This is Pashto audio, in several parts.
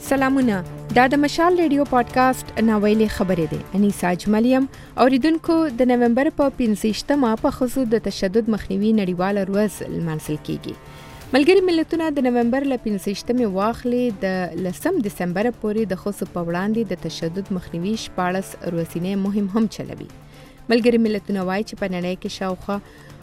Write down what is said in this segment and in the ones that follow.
سلامونه، دا د مشال ریډیو پادکاسټ ناویلې خبرې ده. انیسا اجملیم اوریدونکو د نومبر په 15مه په ښځو د تشدد مخنیوي نړیواله ورځ لمانځل کیږي. ملګري ملتونه د نومبر له 15مې واخلې د 10 دسمبر پورې د ښځو په وړاندې د تشدد مخنیوي 14 ورځنی مهم هم چلوي. ملګري ملتونه وایي چې په نړۍ کې شاوخوا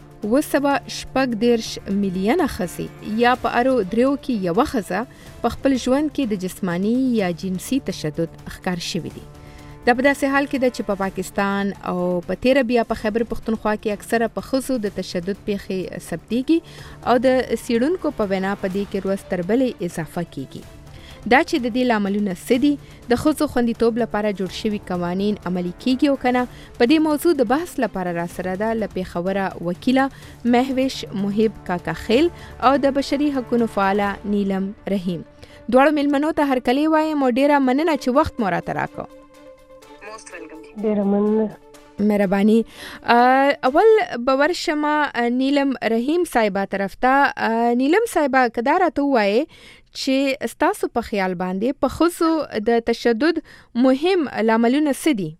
2.14 میلیونه ښځې یا په اړو دریو کې یوه ښځه په خپل ژوند کې د جسمانی یا جنسي تشدد ښکار شوي دي. دا په داسې حال کې ده چې په پاکستان او په تیره بیا په خیبر پښتونخوا کې اکثره په ښځو د تشدد پیښې ثبتېږي او د څېړونکو په وینا په دې کې ورځ تر بلې اضافه کیږي. دا چې د دې لاملونه څه دي، د ښځو خوندیتوب لپاره جوړ شوي قوانین عملي کیږي او کنه، په دې موضوع د بحث لپاره را سره ده له پېښوره وکیله مهوش محب کاکا خیل او د بشري حقوقو فعاله نیلم رحیم. دواړو مېلمنو ته هرکلی وایم او ډیره مننه چې وخت مو راته راکړ. ډیره مننه. مهرباني. اول به ورشم نیلم رحیم صاحبه طرف ته. نیلم صاحبه که دا راته ووایې چې ستاسو په خیال باندې په ښځو د تشدد مهم لاملونه څه دي؟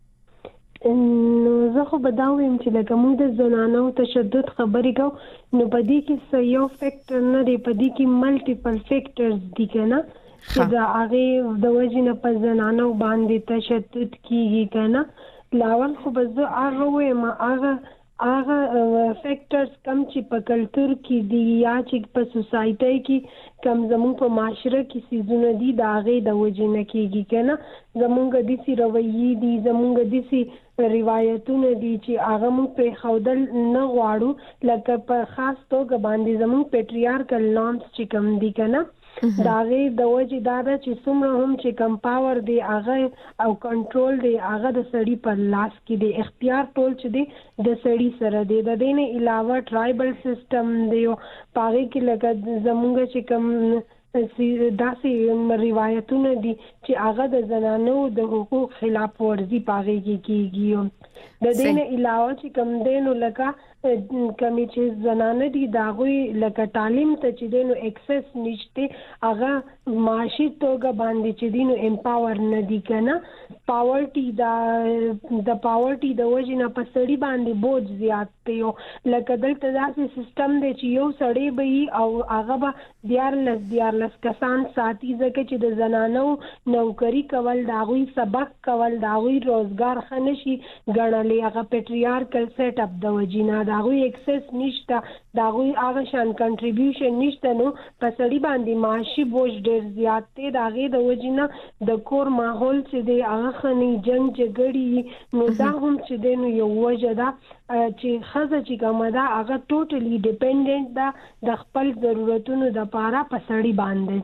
نو زه خو به دا وایم چې لکه موږ د زنانو تشدد خبرې کوو، نو په دې کې یو فیکټر نه دی، په دې کې ملټیپل فیکټرز دي که نه، چې د هغې د وجې نه په زنانو باندې تشدد کیږي که نه. لاول خو به زه هغه وایم هغه فیکټرز کم چې په کلتور کې دي یا چې په سوسایټۍ کې کم زمونږ په معاشره کې څیزونه دي د هغې د وجې نه کیږي که نه. زمونږ داسې رویې دي، زمونږ داسې روایتونه دي چې هغه موږ پرېښودل نه غواړو، لکه په خاص توګه باندې زمونږ پیټریارکل نارمز چې کم دي که نه، د هغې د وجې دا ده چې څومره هم چې کم پاور دی هغه او کنټرول دی هغه د سړي پر لاس کې دی، اختیار ټول چې دی د سړي سره دی. د دې نه علاوه ټرایبل سیسټم دی او په هغې کې لکه زمونږ چې کم داسې روایتونه دي چې هغه د زنانو د حقوق خلاف ورزي په هغې کې کیږي. د دې نه علاوه چې کم دی نو لکه کمی چې زنانه دي د هغوی لکه تعلیم ته چې دی نو اکسس نشته، هغه معاشي توګه باندې چې دی نو امپاور نه دي که نه. پاورټي د پاورټي د وجې نه په سړي باندې بوج زیات دی. لکه دلته داسې سیسټم دی چې یو سړی به وي او هغه به 14 کسان ساتي، ځکه چې د زنانو نوکري کول د هغوی سبق کول د هغوی روزګار ښه نشي ګڼلی، هغه پیټریارکل سیټ اپ د وجې نه د هغوی اکسس نشته، د هغوی هغه شان کنټریبیوشن نشته، نو په سړي باندې معاشي بوج ډېر زیات دی. د هغې د وجې نه د کور ماحول چې دی هغه ښه نه جنګ جګړې، نو دا هم چې دی نو یو وجه ده چې ښځه چې کومه ده هغه ټوټلی ډیپینډنټ ده د خپل ضرورتونو دپاره په سړي باندې.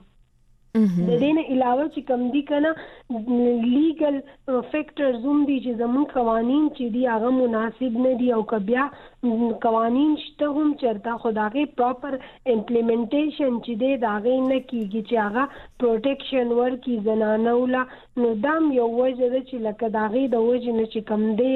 د دې نه علاوه چې کوم دي که نه لیګل فیکټرز هم دي چې زموږ قوانین چې دي هغه مناسب نه دي، او که بیا قوانین شته هم چېرته خو د هغې پراپر امپلیمنټیشن چې دی د هغې نه کیږي چې هغه پروټیکشن ورکړي زنانو له. نو دا هم یو وجه ده چې لکه د هغې د وجې نه چې کوم دی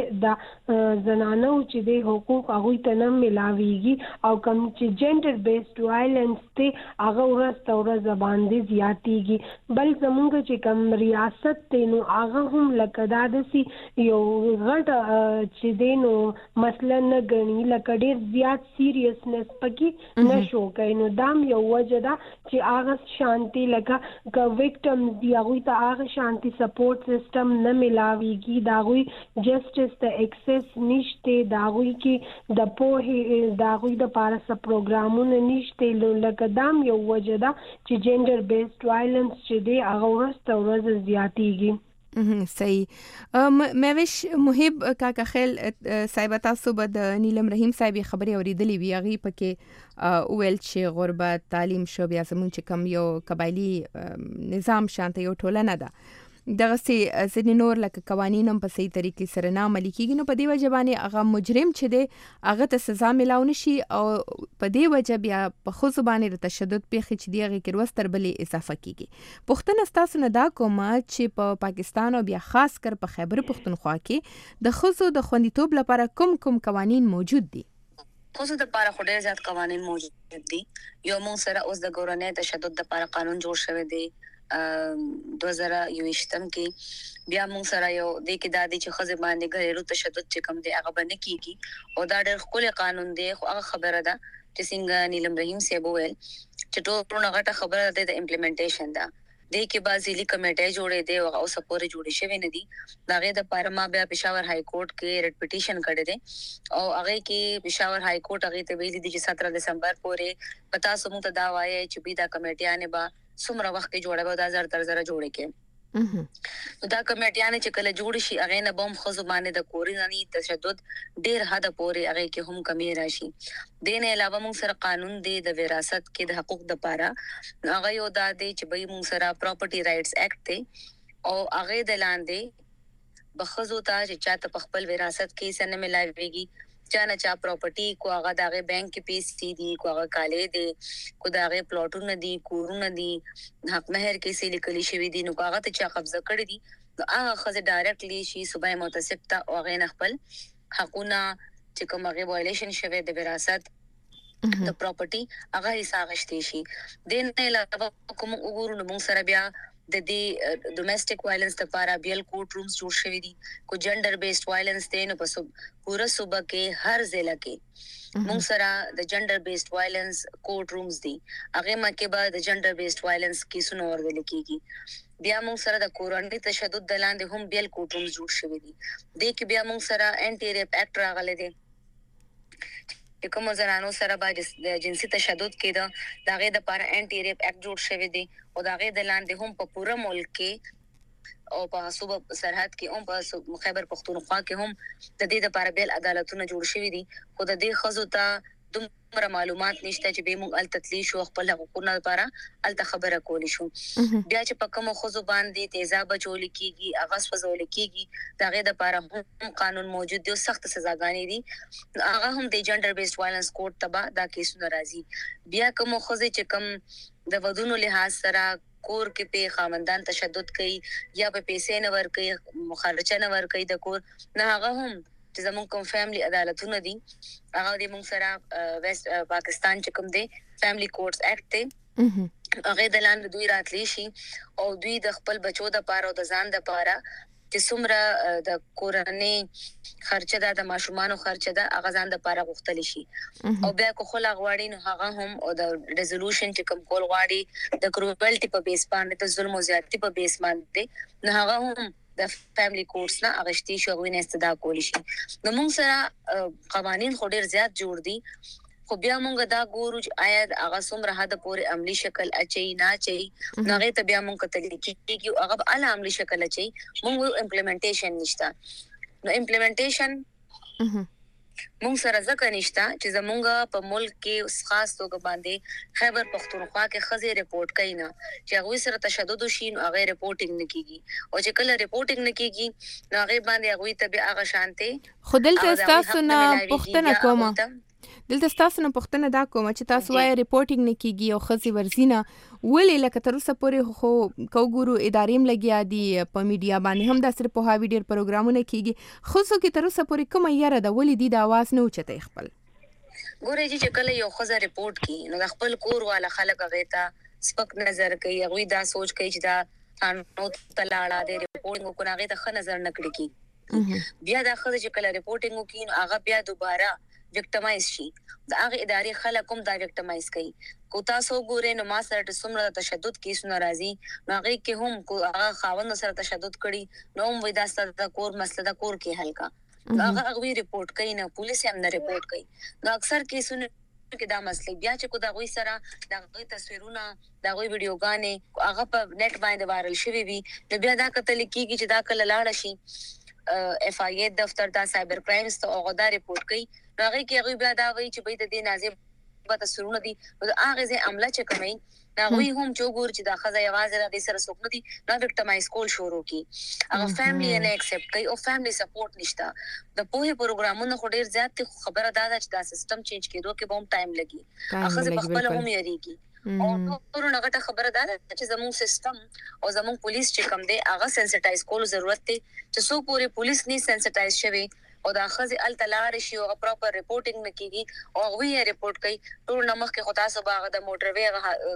د زنانو چې دی حقوق هغوی ته نه میلاویږي، او کوم چې جنډر بیسډ وایلنس دی هغه ورځ ته ورځ باندې زیاتېږي. بل زمونږ چې کوم ریاست دی نو هغه هم لکه دا داسې یو غټه چې دی نو مسله نه ګڼي، لکه ډېر زیات سیریسنس پکې نه شو کوي. نو دا هم یو وجه ده چې هغه شانتي لکه که وکټمز دي هغوی ته هغه شانتي سپورټ سیسټم نه میلاویږي، د هغوی جسټس ته اکسس نشته، د هغوی کې د پوهې د هغوی دپاره څه پروګرامونه نشته، لکه دا هم یو وجه ده چې جنډر بیسډ وایلنس چې دی هغه ورځ ته ورځ زیاتېږي. صحیح. مهوش محب کاکا خیل صاحب، تاسو به د نیلم رحیم صاحب خبرې اوریدلې وي، هغې پکې وویل چې غربت، تعلیم شو، بیا زموږ چې کوم یو قبایلي نظام شانته یو ټولنه ده، دغسې ځینې نور لکه قوانین هم په صحیح طریقې سره نه عملي کیږي، نو په دې وجه باندې هغه مجرم چې دی هغه ته سزا میلاو نشي، او په دې وجه بیا په ښځو باندې د تشدد پیښې چې دي هغې کې ورځ تر بلې اضافه کیږي. پوښتنه ستاسو نه دا کومه چې په پاکستان او بیا خاص کر په خیبر پښتونخوا کې د ښځو د خوندیتوب لپاره کوم قوانین موجود دي؟ ښځو دپاره خو ډېر زیات قوانین موجود دي. یو موږ سره اوس د کورنۍ تشدد دپاره قانون جوړ شوی دی، 2021 کې بیا موږ سره یو د کې دادی چې خزه باندې غیرو تشدد چې کم دی هغه باندې کیږي او دا ډېر خپل قانون دی خو هغه خبره ده چې څنګه نیلم رحیم صاحب وویل چې ټول غټه خبره ده د امپلیمنټیشن ده د کې بازيلي کمیټه جوړې دي او سپورې جوړې شوې نه دي داغه د پارما بیا پېښور های کورټ کې ریټ پټیشن کړی دی او هغه کې پېښور های کورټ هغه ته ویلي دي چې 17 دسمبر پورې پتا سمو ته دا وایي چې بي دا کمیټیانه با څومره وخت کې جوړه دا زر جوړې کې دا کمیټیانه چې کله جوړ شي هغه نه بم خزو باندې د کورنۍ تشدد ډیر حد پورې هغه کې هم کمی راشي دین علاوه موږ سره قانون دی د وراثت کې د حقوق د پاره هغه یو د دې چې به موږ سره پراپرټي رائټس ایکټ دی او هغه د لاندې بخزو ته چې چاته خپل وراثت کې سن ملایويږي چانه چا پراپرټي کو هغه دغه بانک کې پیسې دي کو هغه کالې دي کو دغه پلاټونه دي کورونه دي حق مہر کې سې لیکلي شوی دي نو هغه ته چا قبضه کړی دي نو هغه خزه ډایرکټلی شي صوبای متسب ته او هغه خپل حقونه چې کوم هغه وایلیشن شوی د وراثت د پراپرټي هغه حساب غشتي شي دین نه علاوه کوم وګورو نو موږ سره بیا د دې ډومېسټک وایلنس لپاره بیل کوټ رومز جوړ شوی دي کو جنډر بیسډ وایلنس دی نو په پورا صوبه کې هر ضلع کې موږ سره د جنډر بیسډ وایلنس کوټ رومز دي هغه مکه به د جنډر بیسډ وایلنس کیسونه ورول کیږي بیا موږ سره د کورنۍ تشدد د لاندې هم بیل کوټ رومز جوړ شوی دي د کې بیا موږ سره انټي ریپ اکټ راغلی دی کوم زنانو سره باندې جنسي تشدد کېده داغه د لپاره انټي ریپ اکټ جوړ شوی دی او داغه د لاندې هم په پوره ملک کې او په صوبه سرحد کې هم په خیبر پختونخوا کې هم د دې لپاره بیل عدالتونه جوړ شوی دي خو د دې خزو ته دومره معلومات نشته چې به موږ التتلی شو خپل حقوقونه لپاره الته خبره کولی شو بیا چې په کوم خزو باندې تیزاب چول کیږي اغاز فزول کیږي داغه د لپاره هم قانون موجود دی سخت سزاګانې دي هغه هم د جنډر بیسډ وایلنس کوډ تبا دا کیسونه راځي بیا کوم خزه چې کوم د ودونو لحاظ سره کور کې په خاوندان تشدد کوي یا په پیسې نه ور کوي مخالفت نه ور کوي د کور نه هغه هم چې زموږ کوم فیملی عدالتونه دي هغه د موږ سره ویست پاکستان چې کوم دی فیملی کورټس اکټ دی هغه د لاندې دوی راتلی شي او دوی د خپل بچو د پاره او د ځان د پاره چې څومره د کورنۍ خرچه ده د ماشومانو خرچه ده هغه ځان د پاره غوښتل شي او بیا کو خلا غواړي نو هغه هم او د ریزولوشن چې کوم کول غواړي د کروپلټي په بیس باندې د ظلم او زیاتی په بیس باندې نو هغه هم د فیملی کورټس نه اغشتي شو غوښنه استدا کولی شي نو موږ سره قوانين خو ډیر زیات جوړ دي خو بیا موږ دا ګورو چې آیا هغه څومره حد پورې عملی شکل اچي نه اچي هغه ته بیا موږ کتل کیږي هغه ال عملی شکل اچي موږ امپلیمنټیشن نشته نو امپلیمنټیشن موږ سره ځکه نشته چې زمونږ په ملک کې خاص توګه باندې خیبر پختونخوا کې خزي رپورټ کوي نه چې هغه سره تشدد شي نو هغه رپورټینګ نکېږي او چې کله رپورټینګ نکېږي نو هغه باندې هغه ته به هغه شانتي خودل تاسو نه پښتنه کومه دلته تاسو نه پښتنه دا کوم چې تاسو وايي رپورټینګ نه کیږي او خزي ورزینه ولې لکه تر اوسه پورې خو کوګورو ادارېم لګیا دي په میډیا باندې هم د سر په هاوی ډیر پروګرامونه کیږي خو څو کې تر اوسه پورې کومه یاره د ولې دي د आवाज نه اوچته خپل ګورې چې کله یو خزه رپورټ کی نو د خپل کور والا خلک هغه ته سپک نظر کوي هغه دا سوچ کوي چې دا نو تلاړه د رپورټینګ کو هغه ته ښه نظر نکړي کی بیا دا خزه چې کله رپورټینګ کوي نو هغه بیا دوباره وکټمایز شي دا هغه ادارې خلک هم دا وکټمایز کوي کو تاسو ګورئ نو ما سره څومره تشدد کیسونه ناراضي نو هغه کې هم هغه خاوند سره تشدد کړي نو هم وې دا ستاسو کور مسله دا کور کې حل کا هغه رپورټ کوي نه پولیس هم نه رپورټ کوي نو اکثر کیسونه کې دا مسله بیا چې کو دا غوي سره دا غوي تصویرونه دا غوي ویډیوګانې هغه په نت باندې وایرل شوي وي نو بیا دا کتل کیږي چې دا کله لاړ شي اف آی ای دفتر دا سایبر کرایمز ته هغه دا رپورټ کوي هغه کې هغه بیا دا وایي چې به د دې نازم په تصویرونه دي هغه ځای عمله چې کوي دا وی هم جوګور چې دا خزه یوازې را دي سره سوکنه دي نو وکټمایز کول شروع کی هغه فیملی نه ایکسپټ کوي او فیملی سپورټ نشته د پوهه پروګرامونو خډیر زیات خبره ده چې دا سیستم چینج کېدو کې به هم ټایم لګي هغه په خپل هم یریږي او نور هغه خبره ده چې زموږ سیستم او زموږ پولیس چې کوم دی هغه سنسټایز کول ضرورت دی چې سو پوره پولیس نه سنسټایز شوي او دا خزي ال تلار شي او پراپر رپورټینګ نکېږي او وی رپورټ کوي ټول نمخ کې خطا سبا د موټر وی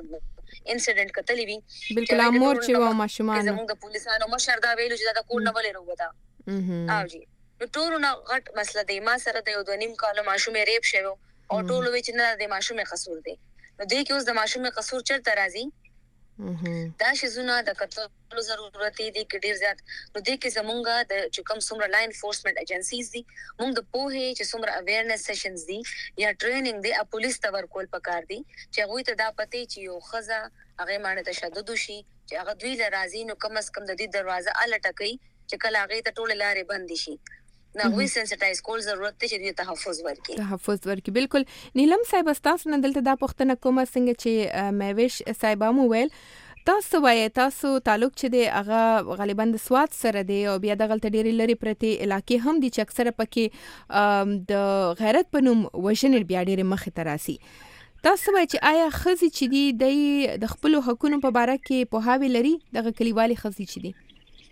انسیډنٹ کتلی وی بالکل امور چې و ماشومان زموږ د پولیسانو مشر دا ویلو چې دا کور نه ولې وروته او جی نو ټول نه غټ مسله دی ما سره د یو د نیم کال ماشومې ریپ شوی او ټول وی چې نه د ماشومې قصور دی نو دې کې اوس د ماشومې قصور چرته راځي دا شزونه د کتلو ضرورت دي کې ډیر زیات نو دې کې زمونږه د چې کوم څومره لا انفورسمنت ایجنسیز دي موږ د پوهې چې څومره اویرنس سیشنز دي یا ټریننګ دي پولیس ته ورکول پکار دي چې هغه ته دا پته چې یو خزه هغه باندې تشدد شي چې هغه دوی لرازي نو کم از کم د دې دروازه الټکې چې کله هغه ته ټول لارې بند شي نو وی سنسټایز کول ضرورت ته چې تحفظ ورکړي بالکل نیلم صاحب تاسو نه دلته دا پوښتنه کومه څنګه چې مېوش صاحب مو ویل تاسو وایي تاسو تعلق چې دی هغه غالبا د سواد سره دی او بیا د غلط ډېری لري پرتی علاقې هم دي چې اکثره پکې د غیرت په نوم وژنې بیا ډېرې مخې ته راسي تاسو وایي چې آیا ښځې چې دي د خپلو حقونو په باره کې پوهاوی لري دغه کلیوالي ښځې چې دي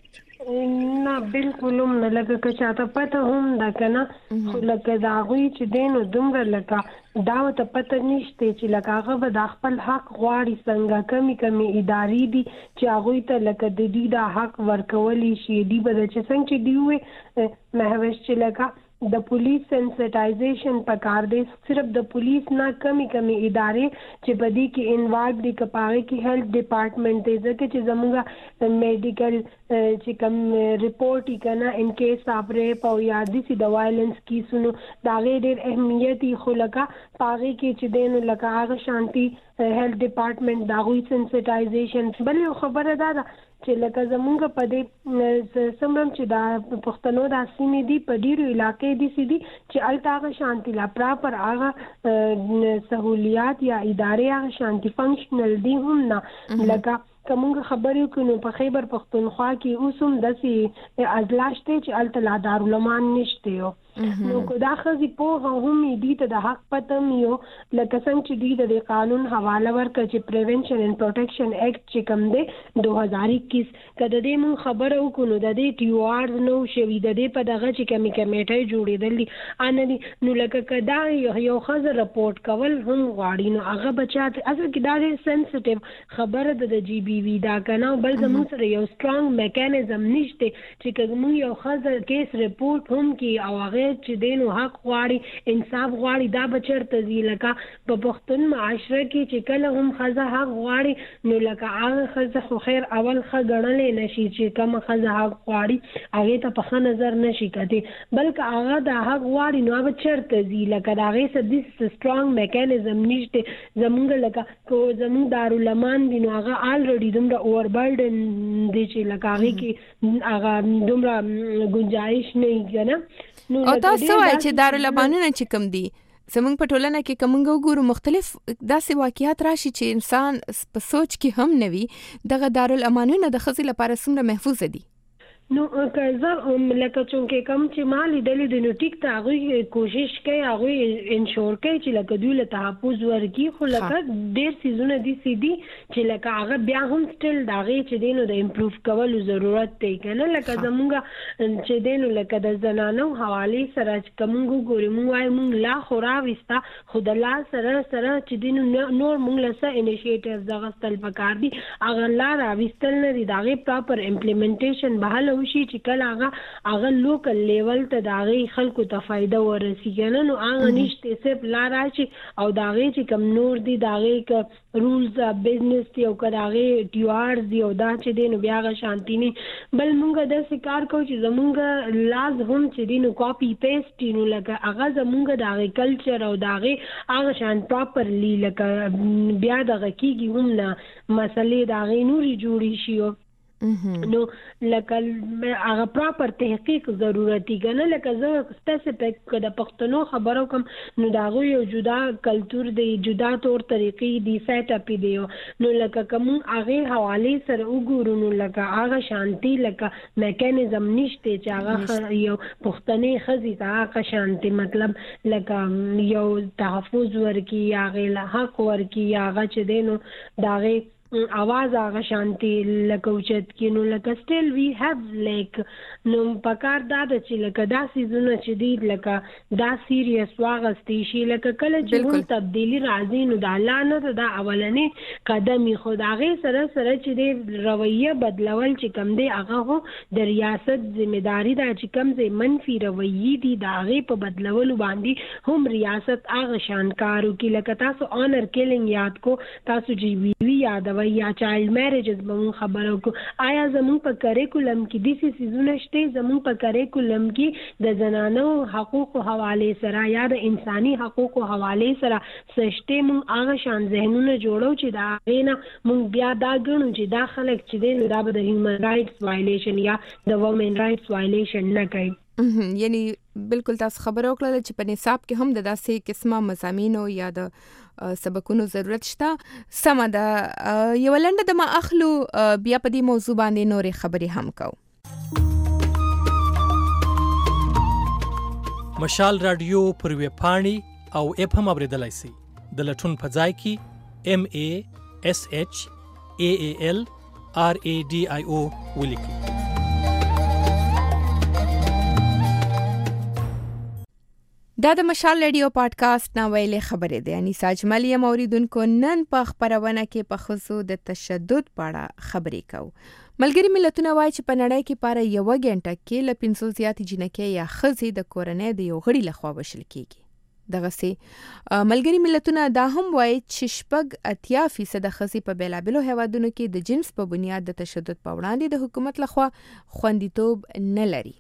نه بالکل هم نه لکه که چاته پته هم ده که نه خو لکه د هغوی چې دی نو دومره لکه دا ورته پته نشته چې لکه هغه به د خپل حق غواړي څنګه کمی ادارې دي چې هغوی ته لکه د دې دا حق ورکولی شي دي به د چې څنګه چې دی وې مهوش چې لکه د پولیس سنسټایزیشن پکار دی صرف د پولیس نه کمی ادارې چې په دې کې انوالو دي که په هغې کې هیلث ډپارټمنټ دی ځکه چې زموږ میډیکل چې کوم رپورټ یې که نه ان کیس آف ریپ او یا داسې د وایلنس کیسونو د هغې ډېر اهمیت یې خو لکه په هغې کې چې دی نو لکه هغه شانتي هیلث ډپارټمنټ د هغوی سنسټایزیشن بل یو خبره دا ده چې لکه زمونږ په دې سمرم چې دا پښتنو دا سیمې دي په ډیرو علاقې دي سي دي چې الته هغه شانتي لا پراپر هغه سہولیات یا ادارې هغه شانتي فنکشنل دي هم نه لکه کومه خبرې کوي په خیبر پختونخوا کې اوس هم داسې ازلاشته چې الته لا دارالمان نشته یو نو کو دا خزي په هم دي ته د حق پتم یو لکه څنګه چې د قانون حواله ورکړي چې پریونشن اینڈ پروټیکشن ایکټ چې کوم دی 2021 کله دې مون خبره وکړو د دې ټیو آر نو شوی د دې په دغه چې کمیټه جوړېدل دي ان نو لکه کدا یو خزه رپورټ کول هم غواړي نو هغه بچات اصل کې دا ډېر سنسټیو خبره د جی بی وی دا کنه بل زموږ سره یو سترونګ میکانیزم نشته چې کوم یو خزه کیس رپورټ هم کی او هغه چې دینو حق غواړي انصاف غواړي دا بچرته زی لکه په پښتون معاشره کې چې کله هم خزه حق غواړي نو لکه هغه خزه خو خیر اول غړلې نشي چې کوم خزه حق غواړي هغه ته په ښه نظر نشي کته بلکې هغه د حق غواړي نو بچرته زی لکه دا هغه سدي سترونګ میکانیزم نشته زمونږ لکه کو زمونږ دارالمان دي نو هغه الریډي دومره اووربرډن دي چې لکه هغه کې هغه دومره گنجائش نه کنه او تاسو وایي چې دارالمانونه چې کوم دي زمونږ په ټولنه کې کومنګ وګورو مختلف داسې واقعیات راشي چې انسان په سوچ کې هم نه وي دغه دارالمانونه د ښځې لپاره څومره محفوظ دي نو که زه لکه چونکې کوم چې ما لیدلې د نو ټیک ته هغوی کوشش کوي هغوی انشور کوي چې لکه دوی له تحفظ ورکړي خو لکه ډېر څیزونه داسې دي چې لکه هغه بیا هم سټل د هغې چې دی نو د امپروف کولو ضرورت دی که نه لکه زمونږ چې دی نو لکه د زنانو حوالې سره چې که مونږ وګورو مونږ وایو مونږ لا خو راوسته خو د لا سره چې دی نو نور مونږ له څه انیشیټیوز اخیستل پکار دي هغه لا راویستل نه دي د هغې پراپر امپلیمنټیشن به هله وشي چې کله هغه لوکل لیول ته د هغې خلکو ته فایده ورسېږي نه نو هغه نشته صرف لا راشي او د هغې چې کوم نور دي د هغې که رولز اف بزنس دي او که د هغې ټیو آرز دي او دا چې دی نو بیا هغه شانتي نه بل مونږ داسې کار کوو چې زمونږ لاز هم چې دی نو کاپي پیسټ دي نو لکه هغه زمونږ د هغې کلچر او د هغې هغه شان پراپرلی لکه بیا دغه کېږي هم نه مسلې د هغې نورې جوړې شي نو لکه هغه پراپر تحقیق ضرورتي کنه لکه زه سپیسیفیک د پښتنو خبرو کوم نو دا غو یو جدا کلچر دی جدا تور طریقې دی سیټ اپ دی نو لکه کوم هغه حواله سره وګورو نو لکه هغه شانتي لکه میکانیزم نشته چې هغه یو پښتنې خزي ته هغه شانتي مطلب لکه یو تحفظ ورکی هغه له حق ورکی هغه چې دینو داغه आवाज هغه شانتي لکه اوچت کې نو لکه still we have like نو پکار دا چې لکه دا سيزونه چې دی لکه دا سیریس واغستې شي لکه کله چې هم تبدیلی راځي نو د الله نه دا اولنې قدم خو دا غي سره چې دی رویه بدلول چې کم دی هغه هو د ریاست ځمېداري دا چې کم زي منفي رویه دي دا غي په بدلول باندې هم ریاست هغه شانکارو کې لکه تاسو اونر کیلینګ یاد کو تاسو جی وی یاد یا چایلډ میریجز به مون خبرو کو آیا زمون په کریکولم کې د څه سيزونه شته زمون په کریکولم کې د زنانو حقوقو حواله سره یا د انساني حقوقو حواله سره سشته مون هغه شان ذهنونه جوړو چې دا غینا مون بیا دا ګڼو چې دا خلک چې دی نو دا به د هیومن رائټس وایلیشن یا د وومن رائټس وایلیشن نه کوي یعنی بالکل تاسو خبرو کړل چې په نصاب کې هم د داسې قسمه مضامینو یا د سبقونو ضرورت شته سمه ده یو لنډه د ما اخلو بیا په دې موضوع باندې نورې خبرې هم کوو مشال رادیو پر ویب پاڼې او اپ هم اوریدلای شئ د لټون په ځای کې MASHAALRADIO ولیکئ دا د مشال رادیو پادکاسټ نو ویلې خبرې ده یعنی ساجمل یم اوریدونکو نن په خبرونه کې په خصوص د تشدد په اړه خبرې کوو ملګری ملتونه وایي چې په نړۍ کې پاره یو غنټه کې ل 500 زیات جنکې یا خزې د کورنۍ د یو غړي لخوا وشل کیږي دغه سي ملګری ملتونه دا هم وایي چې 80% خزې په بیلابلو هیوادونو کې د جنس په بنیاد د تشدد په وړاندې د حکومت لخوا خوندیتوب نه لري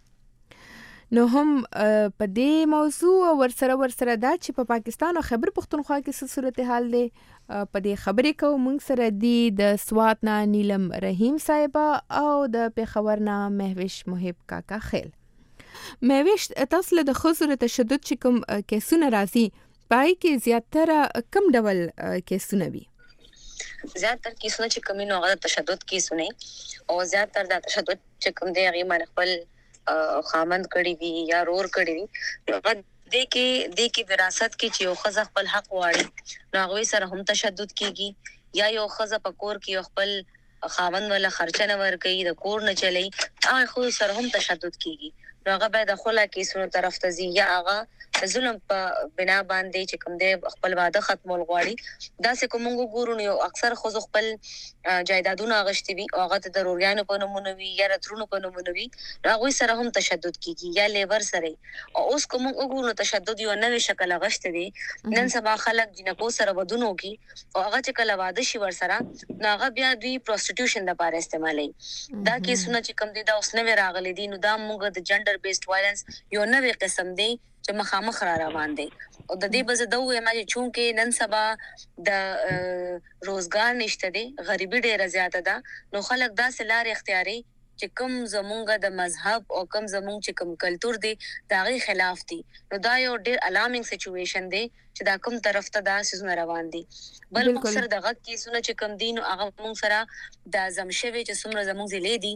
نو هم په دې موضوع ورسره دا چې په پاکستان او خیبر پختونخوا کې څه صورتحال دی په دې خبرې کوو موږ سره دی د سوات نه نیلم رحیم صاحب او د پیښور نه مهوش محب کاکا خیل مهوش تاسو له د خزر تشدد چې کوم کیسونه راځي پای کې زیاتره کم ډول کیسونه وي زیاتره کیسونه چې کومینو هغه تشدد کیسونه او زیاتره د تشدد چې کوم دی هغه من خپل خامند کړي وي یا رور کړي وي هغه د کې وراثت کې چې یو خزه خپل حق واړي نو هغه سره هم تشدد کیږي یا یو خزه په کور کې خپل خامند ولا خرچه نه ور کوي د کور نه چلی هغه خو سره هم تشدد کیږي نو هغه به د خلا کې سونو طرف ته ځي یا هغه ظلم په بنا باندې چې کوم دی خپل واده ختمول غواړي دا څه کومو ګورو نو اکثر خو خپل جایدادونه غشتي وي او هغه د ضروريانو په نومونه وي یا راترونو په نومونه وي هغه سره هم تشدد کیږي یا لیبر سره او اوس کومو ګورو تشدد یو نوې شکل غشته دي نن سبا خلک جنکو سره ودونو کی او هغه چې کله واده شي ور سره هغه بیا دوی پروستیټیوشن لپاره استعمالي دا کیسونه چې کوم دي دا اوس نوې راغلي دي نو دا موږ د جندر بیسډ وایلنس یو نوې قسم دی چې مخامخ را روان دي او د دې بزه دوه ما چې چونکه نن سبا د روزګار نشته دي غریبي ډیره زیاته ده نو خلک دا سلار اختیاري چې کوم زمونږ د مذهب او کوم زمونږ چې کوم کلچر دی داغي خلاف دي نو دا یو ډیر الارمینګ سچويشن دی چې دا کوم طرف ته دا سيزونه روان دي بل مقصد دغه کیسونه چې کوم دین او هغه مونږ سره د زمشوي چې څومره زمونږ زلې دي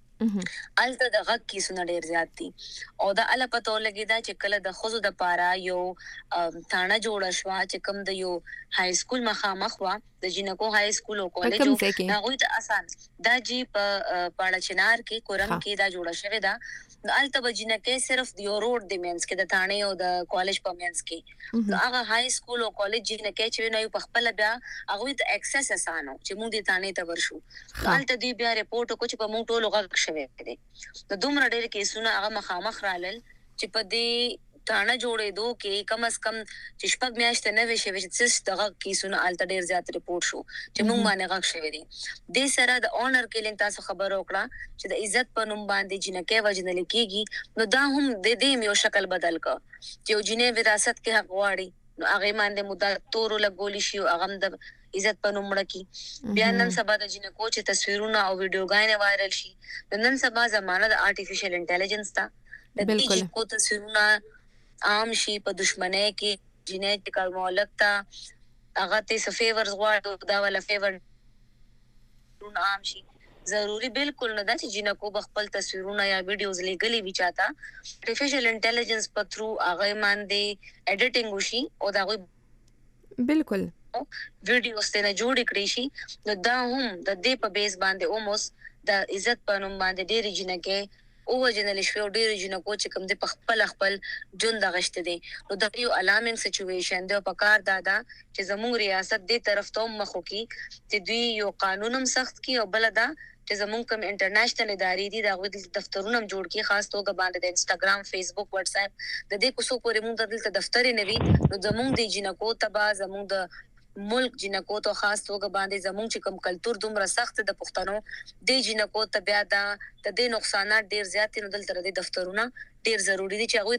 الته د غږ کیسونه ډیر زیات دي او دا اله پته ولګی دا چې کله د خوځو د پارا یو تانه جوړ شوا چې کوم د یو های سکول مخامخ وا د جنکو های سکول او کالج هغه ته آسان دا جی په پاړه چنار کې کورم کې دا جوړه شوی دا الته بجنکه صرف د یو روډ د مینس کې د تانه او د کالج په مینس کې هغه های سکول او کالج جنکه چې نو په خپل بیا هغه ته اکسس آسانو چې موږ د تانه ته ورشو الته دی بیا ریپورت کو چې په موږ ټولو غږ شوی دی د دومره ډېر کیسونه هغه مخامخ رالل چې په دې تانه جوړې دو کې کم از کم چې شپږ میاشتې نه وي شوی چې دغه کیسونه الته ډېر زیات ریپورت شو چې موږ باندې غږ شوی دی د سره د اونر کیلینګ تاسو خبر وکړه چې د عزت په نوم باندې جنکه وجنل کیږي نو دا هم د دې یو شکل بدل کا چې جنې وراثت کې حق واړي نو هغه باندې مدد تور لګول شي او هغه د عزت په نوم مړکی بیا نن سبا د جنکو چې تصویرونه او ویډیوګانې وایرل شي نن سبا زمانه د آرټیفیشل انټيليجنس تا د دې کو تصویرونه عام شي په دشمنۍ کې جنټیکل مولک تا هغه ته فیورز غواړي دا ولا فیور عام شي ضروری بالکل نه دا چې جنکو بخپل تصویرونه یا ویډیوز لګلي وی چاته آرټیفیشل انټيليجنس په تھرو هغه باندې اډیټینګ وشي او دا بالکل ویډیوز ته نه جوړ کړی شي نو دا هم د دې په بیس باندې اوموس د عزت په نوم باندې ډېری جنکه او جنل شو ډېر جنکو چې کوم د خپل جون د غشت دي نو دا یو الارمینګ سچويشن دی په کار دادا چې زموږ ریاست دې طرف ته مخو کی چې دوی یو قانونم سخت کی او بل دا چې زموږ کوم انټرنیشنل ادارې دي دا غوډل دفترونه جوړ کی خاص توګه باندې د انستګرام فیسبوک واتس اپ د دې کوڅو پورې موږ د دفتر نه وی نو زموږ د جنکو تبا زموږ د ملک جنکو ته خاص توګه باندې زموږ چې کوم کلچر دومره سخت د پښتنو د جنکو ته بیا دا د دې نقصانات ډیر زیات نه دلته د دفترونه ډیر ضروری دي چې هغه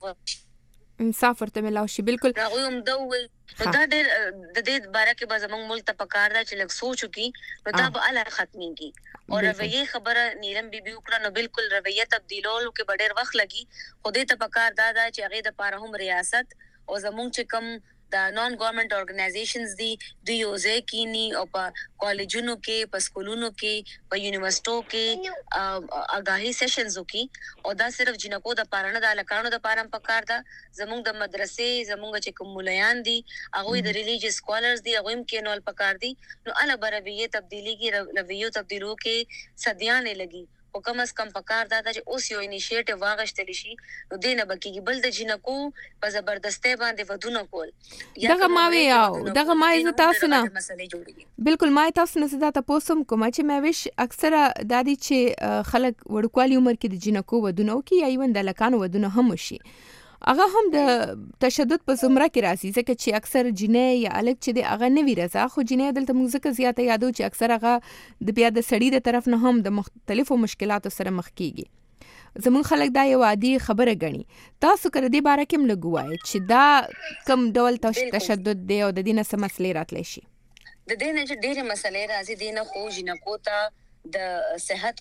ته انصاف ورته ملاو شي بالکل هغه هم دا ډیر د دې باره کې به زموږ ملک ته پکار دا چې لږ سوچو کی نو دا به اله ختميږي او رویه خبره نیلم بیبي وکړه نو بالکل رویه تبدیلولو کې ډیر وخت لګي خو دې ته پکار دا چې هغه د پاره هم ریاست او زموږ چې کوم دا نان ګورنمنت اورګنایزیشنز دي د یوزه کینی او په کالجونو کې په سکولونو کې په یونیورسيټو کې اگاهي سیشنز وکي او دا صرف جنکو د پارانه د لکانو د پارم پکار دا زموږ د مدرسې زموږ چې کوم مولایان دي هغه د ریلیجیس سکولرز دي هغه هم کې نول پکار دي نو اله برویه تبدیلی کې رویو تبدیلو کې صدیانه لګي او کم از کم پکار دا چې اوس یو انیشیټیو واغشتل شي نو دینه بکیږي بل د جنکو په زبردستی باندې ودونه کول دغه ماوي او دغه مای تاسو نه بالکل مای تاسو نه زدا تاسو کوم چې مې وش اکثره دادی چې خلک وړکوالي عمر کې د جنکو ودونه کوي یا ایون د لکانو ودونه هم شي هغه هم د تشدد په زمره کې راځي ځکه چې اکثر جنې یا الګ چې د هغه نوی رضا خو جنې دلته موږ ځکه زیاته یادو چې اکثر هغه د بیا د سړی د طرف نه هم د مختلفو مشکلاتو سره مخ کیږي زمون خلک دا یو عادي خبره غني تاسو کړه دې باره کې ملګوای چې دا کم ډول تشدد دی او د دې نه مسلې راتلی شي د دې نه چې ډېرې مسلې راځي دې نه خو جنکو ته د صحت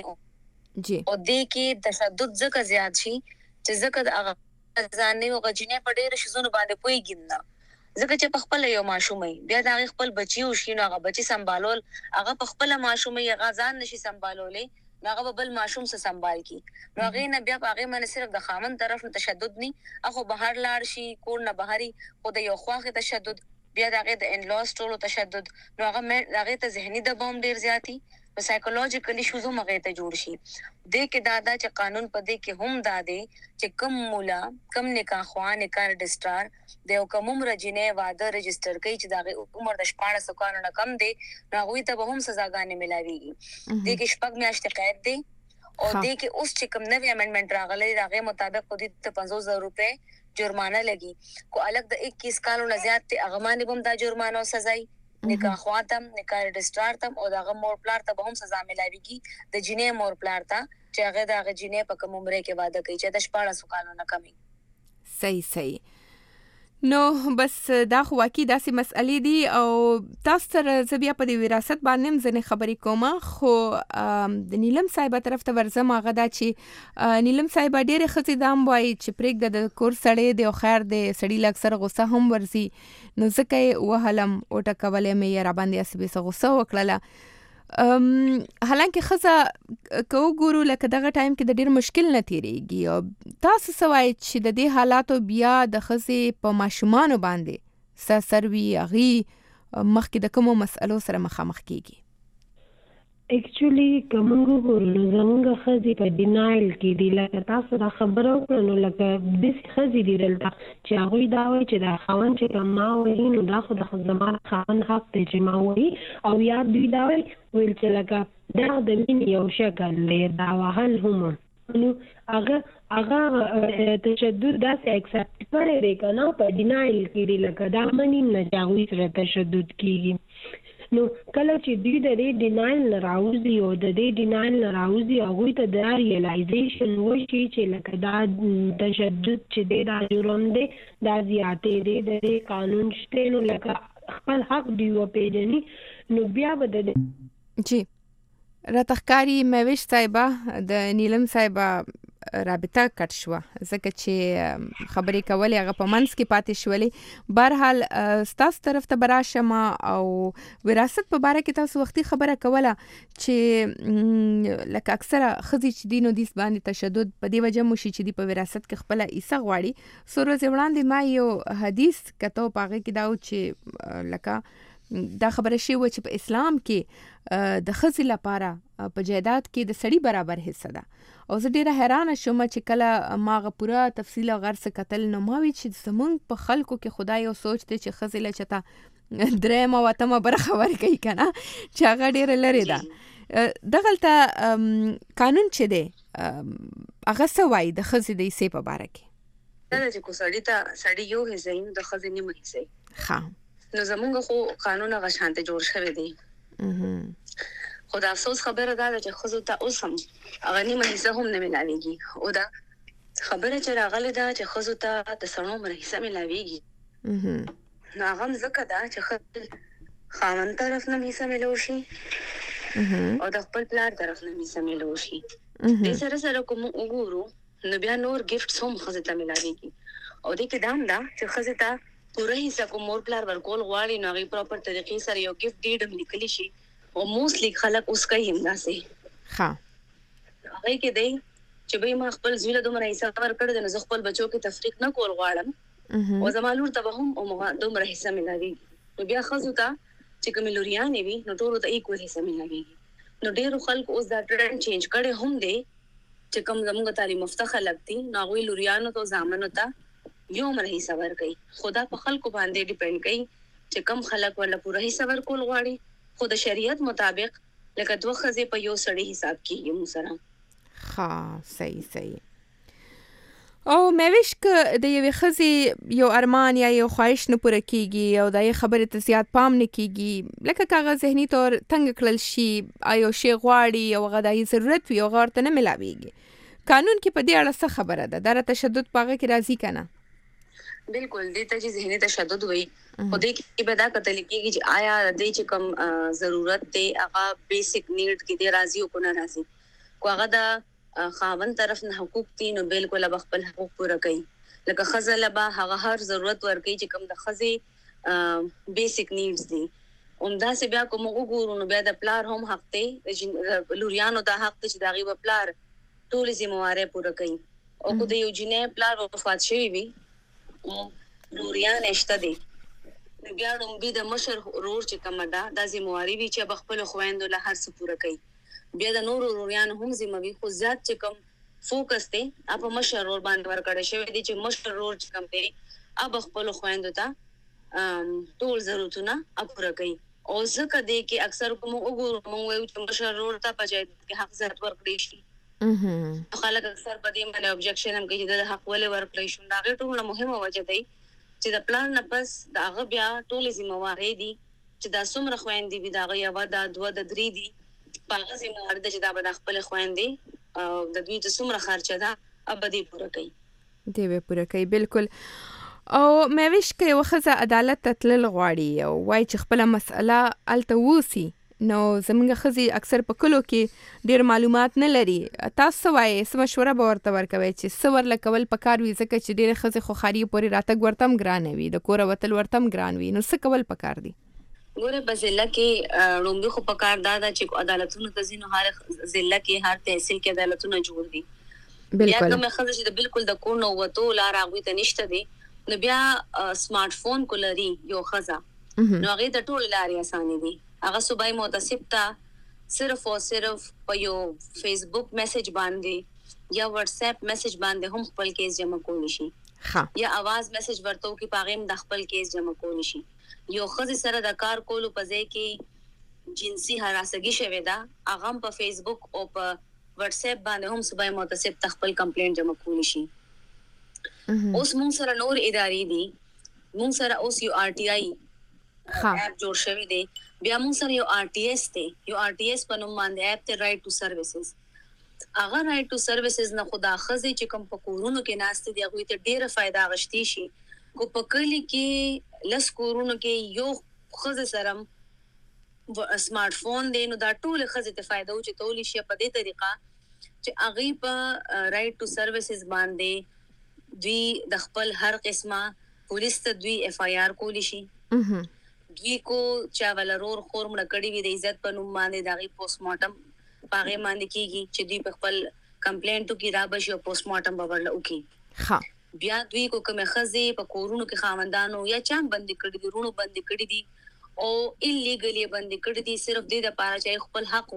مسلې جی او دې کې تشدد ځکه زیات شي چې ځکه د ځانې او غجنې په ډېر شزونو باندې پويږي نه ځکه چې په خپل یو ماشومې بیا دا خپل بچي او شینو هغه بچي سنبالول هغه په خپل ماشومې هغه ځان نشي سنبالولې هغه بل ماشوم سره سنبال کی نو هغه نه بیا هغه باندې صرف د خامن طرف نه تشدد ني هغه بهر لاړ شي کور نه بهري خو د یو خواخه تشدد بیا دغه د ان لاس ټولو تشدد نو هغه ته ذهني دباو ډیر زیاتی په سایکولوژیکلی شوزو مغه ته جوړ شي د کې دادا چې قانون پدې کې هم دادې چې کم مولا کم نکاح خوان نکاح رجسترار د یو کوم عمر جنې واده رجستر کوي چې دا عمر د 14 کالو نه کم دی هغه ته به هم سزاګانې ملاويږي د کې شپږ میاشتې قید دی او د کې اوس چې کوم نوې امندمنت راغلی راغه مطابق خو دې ته 500,000 روپے جرمانه لګي کو الګ د 21 کالو نه زیات ته اغمانه بم دا جرمانه او سزای نکاح خواتم نکاح رجسترار تم او دغه مور پلار ته به هم سزا ملاويږي د جنې مور پلار ته چې هغه دغه جنې په کوم عمر کې واده کوي چې د 14 کالو نه کمی صحیح نو بس دا خو واقعي داسې مسئلې دي او تاسو سره زبیا په دې وراثت باندې ځنې خبرې کوم خو د نیلم صاحب طرف ته ورزم هغه دا چې نیلم صاحب ډېر خزي دام وای چې پرېګ د کور سړې دی او خیر دی سړی اکثر غوسه هم ورزي نو ځکه وهلم او ټکولې مې را باندې اسبه غوسه وکړه حالانکه خزه کو ګورو لکه دغه ټایم کې د ډیر مشکل نه تیریږي او تاسو سوای چې د دې حالاتو بیا د خزه په ماشومان باندې سروي اغي مخکې د کومو مسئلو سره مخامخ کیږي اکچولی کومو ګورو زمونږ خزي په ډینایل کې دی لکه تاسو دا خبرو کړنو لکه د خزي دی دلته چې هغه دا وایي چې دا خوان چې کما وایي نو دا خو د زمان خوان حق ته چې ما وایي او یا دوی دا وایي چې لکه دا د مين یو شکل لري دا وهل هم نو هغه تشدد دا څه اکسپټ کړي دی کنه په ډینایل کې دی لکه دا منی نه جاوي سره تشدد کیږي نو کله چې دوی د دې ډینایل نه راوځي او د دې ډینایل نه راوځي هغه ته د ریلایزیشن وشي چې لکه دا تشدد چې دا جرم دی دا زیاتې دی د قانون شته نو لکه خپل حق دی او پیژني نو بیا به جی راتخکاری مویش صاحبہ د نیلم صاحبہ رابطه کټ شوه ځکه چې خبرې کولې هغه په منځ کې پاتې شولې. بهرحال ستاسو طرف ته به راشم او وراثت په باره کې تاسو وختي خبره کوله چې لکه اکثره ښځې چې دي نو دې باندې تشدد په دې وجه مو شي چې دي په وراثت کې خپله حصه غواړي. څو ورځې وړاندې ما یو حدیث کتو په هغې کې دا و چې لکه دا خبره شوې وه چې په اسلام کې د ښځې لپاره په جایداد کې د سړي برابر حصه ده. او زه ډیره حیرانه شوم چې کله ما هغه پوره تفصیل او غرڅ کتل نو ما وی چې زمونږ په خلکو کې خدای یو سوچ دی چې ښځې له چته درېیمه او اتمه برخه ورکوي که نه چې هغه ډیره لرې ده. دغلته قانون چې دی هغه څه وایي د ښځې د حصې په باره کې؟ دا چې کو سړي یو حصه نو د ښځې نیمه حصه. ښه نو زمونږ خو قانون هغه شانته جوړ شوی دی. خو د افسوس خبره دا ده چې ښځو ته اوس هم هغه نیمه حصه هم نه ملاویږي. او دا خبره چې راغلې ده چې ښځو ته د سړو عمر حصه ملاویږي نو هغه هم ځکه ده چې ښځې خاوند طرف نه حصه ملو شي او د خپل پلار طرف نه حصه ملو شي. دې سره سره کوم وګورو نو بیا نور ګفټس هم ښځې ته ملاویږي. او دې کې دا هم ده چې ښځې ته پوره حصه کوم مور پلار ورکول غواړي نو هغې پراپر طریقې سره یو ګفټ ډیډ هم لیکلی شي او موسټلی خلک اوس کوي همداسې. هغې کې دی چې بهی ما خپل زوی له دومره حصه ورکړی دی نو زه خپل بچو کې تفریق نه کول غواړم او زما لور ته به هم دومره حصه ملاویږي. نو بیا ښځو ته چې کومې لوریانې وي نو ټولو ته ایکول حصه ملاویږي. نو ډېرو خلکو اوس دا ټرینډ چینج کړی هم دی چې کوم زموږ تعلیم یافته خلک دي نو هغوی لوریانو ته او زامنو ته یو عمر حصه ورکوي. خو دا په خلکو باندې ډیپینډ کوي چې کم خلک ورله پوره حصه ورکول غواړي. خو د شریعت مطابق لکه دوه ښځې په یو سړي حساب کېږي مو سره. صحیح. او مېوش که د یوې ښځې یو ارمان یا یو خواهش نه پوره کېږي او د یې خبرې ته زیات پام نه کېږي لکه که هغه ذهني طور تنګ کړل شي یو شی غواړي او هغه د هغې ضرورت وي او هغه ورته نه ملاویږي قانون کې په دې اړه څه خبره ده؟ دا تشدد په هغه کې راځي که نه؟ بالکل دې ته چې ذهني تشدد وایي خو دې کې به دا کتل کېږي چې آیا د دې چې کوم ضرورت دی هغه بیسیک نیډ کې دی راځي او که نه راځي. کو هغه د خاوند طرف نه حقوق دي نو بالکل به خپل حقوق پوره کوي. لکه ښځه له به هغه هر ضرورت ورکوي چې کوم د ښځې بیسیک نیډز دي. همداسې بیا کوم وګورو نو بیا د پلار هم حق دی د لوریانو دا حق دی چې د هغې به پلار ټولې ذمهوارۍ پوره کوي. او که د یو جنۍ پلار وفات شوی وي لوریان شته دي نو بیا ړومبي د مشر ورور چې کومه ده دا ذمهواري وي چې به خپلو خویندو له هر څه پوره کوي. بیا د نورو وروریانو هم ذمه وي خو زیات چې کوم فوکس دی هغه په مشر ورور باندې ورکړی شوی دی چې مشر ورور چې کوم دی هغه خپلو خویندو ته ټول ضرورتونه پوره کوي. او ځکه دی کې اکثر کوم وګورو موږ وایو چې مشر ورور ته په جایداد کې حق زیات ورکړی شي. خلک اکثر په دې باندې اوبجیکشن هم کوي چې د حق ولې ورکړی شو. د هغې ټولو مهمه وجه دی چې د پلان نه پس د هغه بیا ټولې ذمهوارۍ دي چې دا څومره خویندې وي د هغه یوه ده دوه ده درې دي په هغه ذمهواري ده چې دا به د خپلې خویندې او د دوی چې څومره خرچه ده هغه به دې پوره کوي. دې به پوره کوي بالکل. او مېوش که یوه ښځه عدالت ته تلل غواړي او وایي چې خپله مسئله هلته ووسي نو زموږ ښځې اکثر په کلو کې ډېر معلومات نه لري. تاسو څه وایئ؟ څه مشوره به ورته ورکوئ چې څه ورله کول پکار وي ځکه چې ډېرې ښځې خو ښاري پورې راتګ ورته هم ګرانه وي د کوره وتل ورته هم ګران وي نو څه کول پکار دي؟ ګوره په ضلع کې ړومبي خو پکار دا ده چې عدالتونو ته ځي نو هر ضلع کې هر تحصیل کې عدالتونه جوړ دي. بیا کومه ښځه چې بالکل د کور نه وتو لار هغوی ته نشته دی نو بیا سمارټ فون کو لري یو ښځه نو هغې ته ټولې لارې اسانې دي. هغه صوبایي محتسب ته صرف او صرف په یو فیسبوک میسج باندې یا واتس اپ میسج باندې هم خپل کیس جمع کولی شي یا आवाज میسج ورته وکړي په هغې هم د خپل کیس جمع کولی شي. یو ښځې سره د کار کولو په ځای کې جنسي هراسګي شوې ده هغه هم په فیسبوک او په واتس اپ باندې هم صوبایي محتسب ته خپل کمپلینټ جمع کولی شي. اوس مونږ سره نور ادارې دي. مونږ سره اوس یو RTI اپ جوړ شوی دی. بیا مونږ سره یو RTS دی. یو RTS په نوم باندې اپ ته رائټ ټو سروسز. هغه رائټ ټو سروسز نه خو دا ښځې چې کوم په کورونو کې ناستې دي هغوی ته ډېره فایده اخیستی شي. خو په کلي کې لس کورونو کې یو ښځې سره سمارټ فون دی نو دا ټولې ښځې ته فایده و چې تولی شي په دې طریقه چې هغه په رائټ ټو سروسز باندې دوی د خپل هر قسمه پولیس ته دوی اف آی آر کولی شي دوی کو چا ولرور خور مړ کړي وي د عزت په نوم باندې دغه پوسټ مارټم پاغه باندې کیږي چې دوی په خپل کمپلینټ کی را بشي او پوسټ مارټم باور وکي ها بیا دوی کو کومه خزي په کورونو کې خاوندانو یا چام بندي کړي دي رونو بندي کړي دي او انلیګلی بندي کړي دي صرف د لپاره چې خپل حق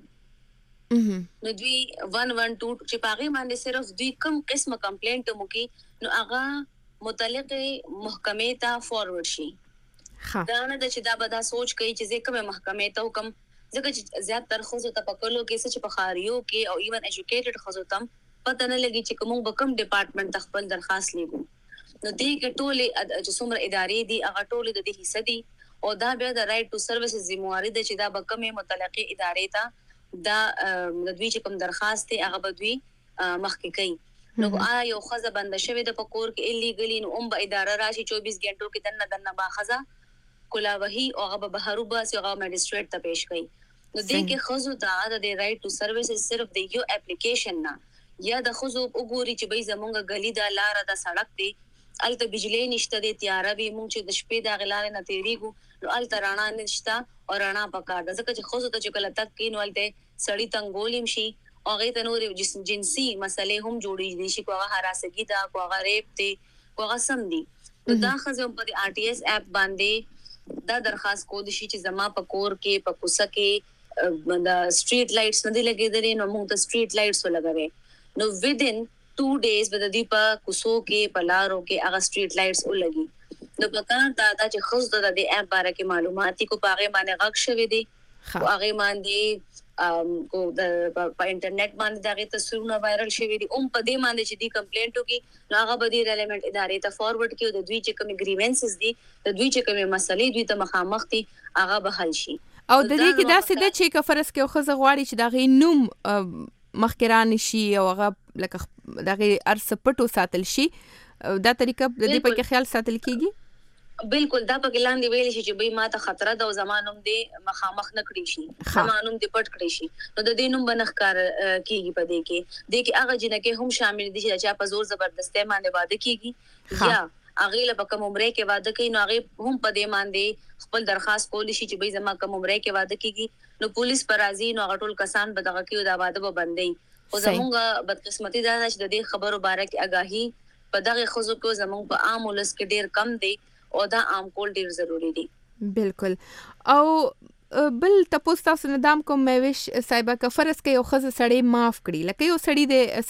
واړي نو دوی 112 چې پاغه باندې صرف دوی کم قسمه کمپلینټ مو کې نو هغه متعلق محکمې ته فارورډ شي دا نه چې دا به دا سوچ کوي چې زه کومه محکمې ته حکم ځکه چې زیات تر خو ته پکلو کې څه چې په خاریو کې او ایون ایجوکیټډ خو ته پته نه لګي چې کوم بکم ډپارټمنټ خپل درخواست لیږو نو دې کې ټولې چې څومره ادارې دي هغه ټولې د دې حصہ دي او دا بیا د رائټ ټو سروسز ذمہواری ده چې دا بکمې متعلقه ادارې ته دا د دوی چې کوم درخواست دی هغه بدوي مخکې کوي نو یو خزه بند شوی د پکور کې الیګلی نو به اداره راشي 24 غنټو کې دنه باخزه کولا وਹੀ او هغه بهرو باس هغه مجستریټ ته پیش کوي نو دې کې خزو دا د رائټ ټو سروسز صرف د یو اپلیکیشن نه یا د خزو وګوري چې به زمونږ غلی دا لار د سړک دی الته بجلی نشته د تیاره به مونږ چې د شپې د غلار نه تیریږو نو الته رانا نشته او رانا پکار د ځکه چې خزو ته چې کله تک کین ولته سړی تنګولیم شي او غي ته نور جنسي مسلې هم جوړې دي شي کوه هراسګي دا کوه ریپ دی کوه سم دي نو دا خزو په آر ټي اس اپ باندې دا درخواست کول شي چې زما په کور کې په کوڅه کې د سټریټ لایټس نه دی لګیدلې نو موږ ته سټریټ لایټس ولګوي نو within 2 days به د دې په کوڅو کې په لارو کې هغه سټریټ لایټس ولګي نو په کار دا چې خو د دې اپ باره کې معلوماتي کو پاغه باندې غږ شوی دی او هغه باندې کو د په انټرنیټ باندې دغه تصویرونه وایرل شوی دي په دې باندې چې دی کمپلینټ وکي نو هغه به د ریلیونټ ادارې ته فارورډ کیو د دوی چې کوم گریوینسز دي د دوی چې کوم مسلې دوی ته مخامخ دي هغه به حل شي او د دې کې دا څه د چې کفرس کې خو غواړي چې دغه نوم مخکران شي او هغه لکه دغه ارس پټو ساتل شي دا طریقه د دې په کې خیال ساتل کیږي بالکل دا په لاندې ویل شي چې به ماته خطر ده او زمانوم دې مخامخ نه کړی شي زمانوم دې پټ کړی شي نو د دې نوم بنخکار کیږي په دې کې هغه جنکه هم شامل دي چې په زور زبردستی باندې واده کیږي یا هغه له کوم عمره کې واده کوي نو هغه هم په دې باندې خپل درخواست کولی شي چې به زما کوم عمره کې واده کیږي نو پولیس پر راځي نو هغه ټول کسان به دغه کې دا واده به بندي او زمونږ بدقسمتي دا چې د دې خبرو باره کې آگاهي په دغه خزو کې زمونږ په عام ولس کې ډیر کم دی او دا عام کول ډیر ضروری دي بالکل او بل تاسو تاسو ندام کوم مېوش صاحب کا فرض کې یو خزه سړی معاف کړي لکه یو سړی د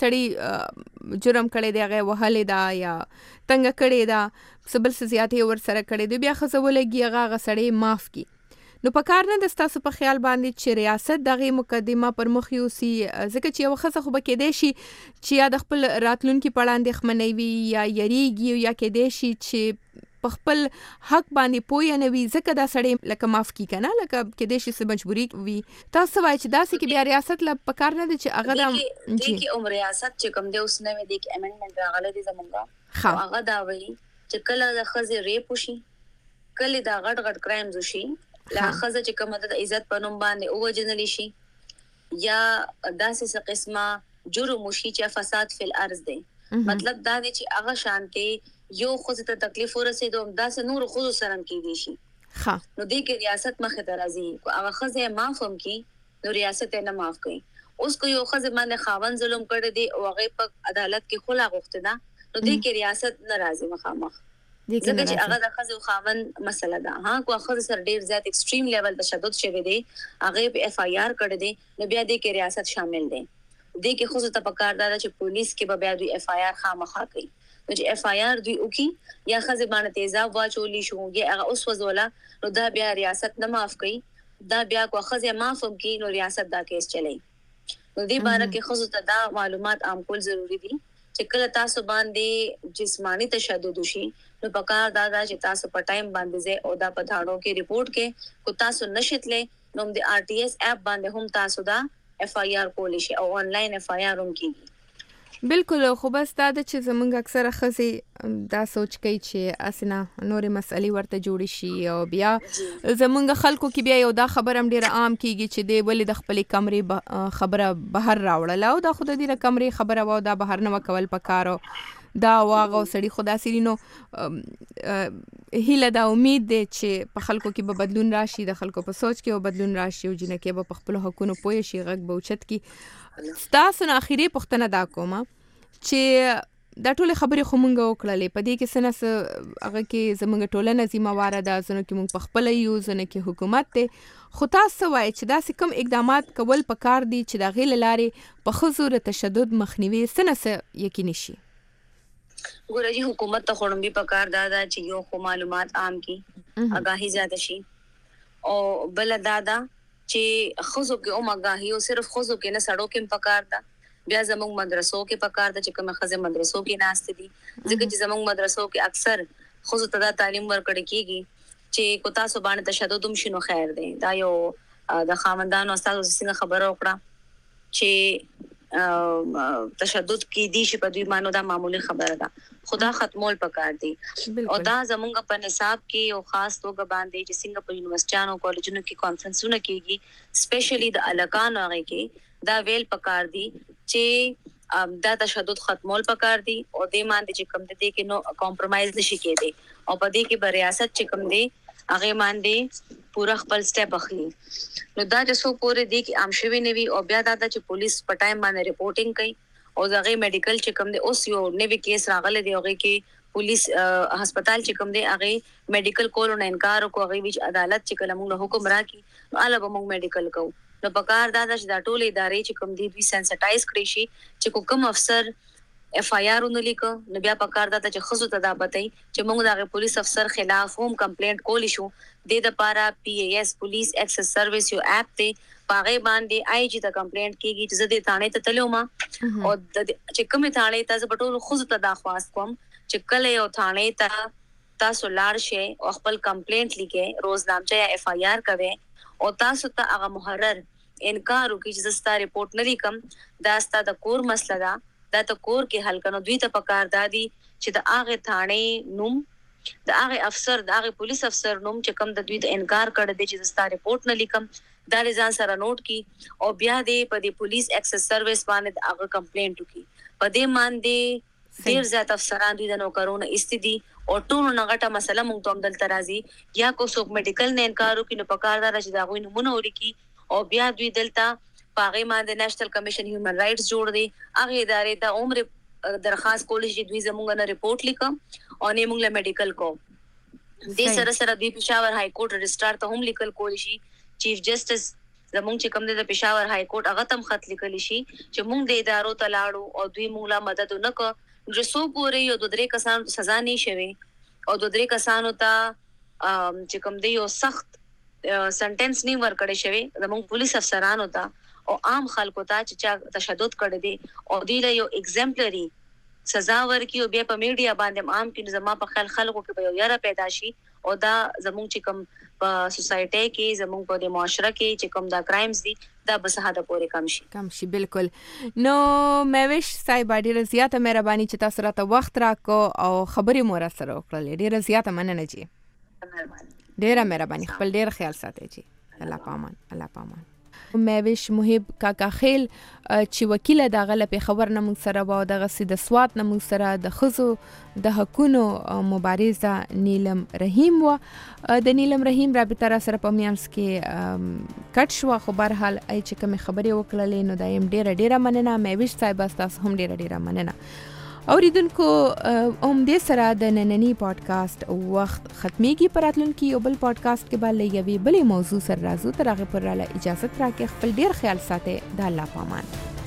سړی جرم کړي دی هغه وهلې دا یا تنګ کړي دا سبل زیاتې ور سره کړي دی بیا خزه ولګي هغه سړی معاف کی نو په کار نه د تاسو په خیال باندې چې ریاست دغه مقدمه پر مخ یو سی ځکه چې یو خزه خو بکې دی شي چې یا د خپل راتلونکو پړاندې خمنوي یا یریږي یا کې دی شي چې په خپل حق باندې پوی نه وي ځکه دا سړی لکه معاف کی کنه لکه کې د شي مجبوری وي تاسو وایي چې دا سې کې بیا ریاست لا پکار نه دي چې هغه د کې عمر ریاست چې کوم دی اوس نه وي د امندمنت راغله دي زمونږه هغه دا وایي چې کله د خزه ریپ شي کله دا غټ کرایمز شي لا خزه چې کومه د عزت په نوم باندې او وجنلی شي یا داسې قسمه جرم شي چې فساد فی الارض دی مطلب دا دی چې هغه شانته یو خو ته تکلیف ورسېدو داسې نور خو سره کېدی شي ها نو دې کې ریاست مخه ته راځي او هغه خزه معاف هم کی نو ریاست نه معاف کوي اوس کو یو خزه باندې خاون ظلم کړی دی او هغه په عدالت کې خلا غوښته ده نو دې کې ریاست نه راځي مخامخ ځکه چې هغه د خزه خاون مسله ده ها کو خزه سره ډیر زیات ایکستریم لیول تشدد شوی دی هغه په اف آی آر کړی دی نو بیا دې کې ریاست شامل دی دې کې خو ته پکار ده چې پولیس کې بیا دوی اف آی آر خامخا کوي نو چې اف آی آر دوی وکي یا خزه باندې تیزاب واچولې شوږي هغه اوس وزولا نو دا بیا ریاست نه معاف کوي دا بیا کو خزه معاف هم کوي نو ریاست دا کیس چلای نو دې باره کې خو ته دا معلومات عام کول ضروری دي چې کله تاسو باندې جسمانی تشدد وشي نو پکار دا چې تاسو په ټایم باندې زه او دا په ثانو کې رپورت کې کو تاسو نشټلې نو د آر ټي اس اپ باندې هم تاسو دا اف آی آر کولی شي او آنلاین اف آی آر هم کیږي بالکل. خو بس دا د چې زمونږ اکثره ښځې دا سوچ کوي چې اسنه نورې مسئلې ورته جوړې شي او بیا زمونږ خلکو کې بیا یو دا خبره هم ډیره عام کیږي چې دی ولې د خپلې کمرې خبره بهر راوړله او دا خو د دې د کمرې خبره وه دا بهر نه وکول پکار دا واغه سړي خدا سړي نو هیله دا امید دی چې په خلکو کې به بدلون راشي، د خلکو په سوچ کې به بدلون راشي او جنکې به په خپلو حقونو پوه شي، غږ به اوچت کړي. ستاسو نه اخري پوښتنه دا کومه چې دا ټولې خبرې خو مونږ وکړلې، په دې کې څه نه څه هغه کې زموږ ټولنه ذمهواره ده، ځینو کې مونږ پخپله یو، ځینو کې حکومت دی. خو تاسو وایئ چې داسې کوم اقدامات کول پکار دي چې د هغې له لارې په ښځو د تشدد مخنیوي څه نه څه یقیني شي؟ ګوره جی حکومت ته خو لومړی پکار دا ده چې یو خو معلومات عام کړي، آګاهي زیاته شي، او بله دا ده چې ښځو کې هم آګاهي او صرف ښځو کې نه سړو کې هم پکار ده. بیا زموږ مدرسو کې پکار ده چې کومه ښځې مدرسو کې ناستې دي، ځکه چې زموږ مدرسو کې اکثر ښځو ته دا تعلیم ورکړی کېږي چې کو تاسو باندې تشدد هم شي نو خیر دی. دا یو د خاوندانو استادو څنګه خبره وکړه چې تشدد کې دي چې په دوی مانو دا معمولی خبره ده، خدا ختمول پکار دي. او دا زمونږ په نصاب کې او خاص توګه باندې چې څنګه په یونیورسيټانو کالجونو کې کانفرنسونه کېږي، سپیشلی د الکانو هغه کې دا ویل پکار دي چې دا تشدد ختمول پکار دي او دې باندې چې کوم دي کې نو کمپرمایز نشي کېدی او په دې کې به ریاست چې کوم دي هغه باندې پورا خپل سټیپ اخلي. نو دا چې څو پورې دي کې عام شوی نه وي او بیا دا چې پولیس په ټایم باندې ریپورټینګ کوي او دغه میډیکل چې کوم دی اوس یو نوی کیس راغلی دی هغه کې پولیس هسپتال چې کوم دی هغه میډیکل کولو نه انکار وکړ، هغه ویچ عدالت چې کله موږ حکم راکړي نو اله به موږ میډیکل کوو. نو پکار دا چې دا ټول ادارې چې کوم دی دوی سنسټایز کړی شي چې کوم افسر اف آی آر ونلیک نو بیا پکار دا چې خصوص ته دا بتای چې موږ د پولیس افسر خلاف هم کمپلینټ کولی شو. د لپاره پی ای ایس پولیس ایکسس سرویس یو اپ ته پاغه باندې آی جی ته کمپلینټ کیږي چې زه د تانه ته تلو ما او چې کومه تانه ته ز بټول خصوص ته دا خواست کوم چې کله یو تانه ته تاسو لاړ شئ او خپل کمپلینټ لیکه روزنامچه یا اف آی آر کوي او تاسو ته هغه محرر انکار وکړي چې زستا ریپورت نه لیکم دا ستا د کور مسله ده، دا ته کور کې حل کنو. دوی ته پکار دادي چې د هغه تانه نوم د هغه افسر د هغه پولیس افسر نوم چې کوم د دوی ته انکار کړی دی چې زستا ریپورت نه لیکم دا ځان سره نوٹ کی او بیا دې په دې پولیس ایکسس سرویس باندې هغه کمپلینټ وکړي. په دې باندې ډیر زیات افسران دوی د نوکرونو استدي او ټول نغټه مسله مونږ ته دلته راځي یا کو څوک میډیکل نه انکار وکړي نو پکار دا چې دا غوي نمونه ولیکي او بیا دوی دلته پاغه باندې نېشنل کمیشن هیومن رائټس جوړ دی هغه ادارې ته عمر درخواست کولی چې دوی زمونږ نه ریپورت لیکم او نه موږ له میډیکل کو دې سره سره دوی پېښور های کورټ رجسٹرار ته هم لیکل کولی شي. چیف جسټس زمونږ چې کوم د پېښور های کورټ هغه تم خط لیکلی شي چې موږ د ادارو ته لاړو او دوی موږ لا مدد نکړ. جو پورې یو د درې کسانو سزا نه شوي او د درې کسانو ته چې کوم دی یو سخت سنټنس نه ورکړی شوی زمونږ پولیس افسرانو ته او عام خلکو ته چې تشدد کړی دی او دی له یو ایگزامپلری سزا ورکړي او بیا په میډیا باندې عام کې زما په خیال خلکو کې به یو یاره پیدا شي او دا زمونږ چې کوم په سوسایټي کې زمونږ په د معاشره کې چې کوم دا کرایمز دي دا به ساده پورې کم شي. بالکل. نو مهوش صاحب ډیره زیاته مهرباني چې تاسو راته وخت راکو او خبرې مو را سره وکړلې، ډیره زیاته مننه جی. ډیره مهرباني، خپل ډیر خیال ساتئ جی. الله پامان، الله پامان. مهوش محب کاکا خیل چې وکیل دغه له پېښور نه موږ سره و، دغه سي د سوات نه موږ سره د ښځو د حقونو مبارزه نیلم رحیم و. د نیلم رحیم رابطه را سره په میانس کې کټ شوه، خو بهرحال چې کومې خبرې وکړلې نو دا یم ډیره مننه. مهوش صاحب تاسو هم ډیره مننه. اوریدونکو هم دې سره د نننی پادکاسټ وخت ختميږي. پر راتلونکي یو بل پادکاسټ کې به له یوې بلې موضوع سره راځو. تر هغه پورې اجازه راکړئ، خپل ډیر خیال ساتئ. د الله پامان.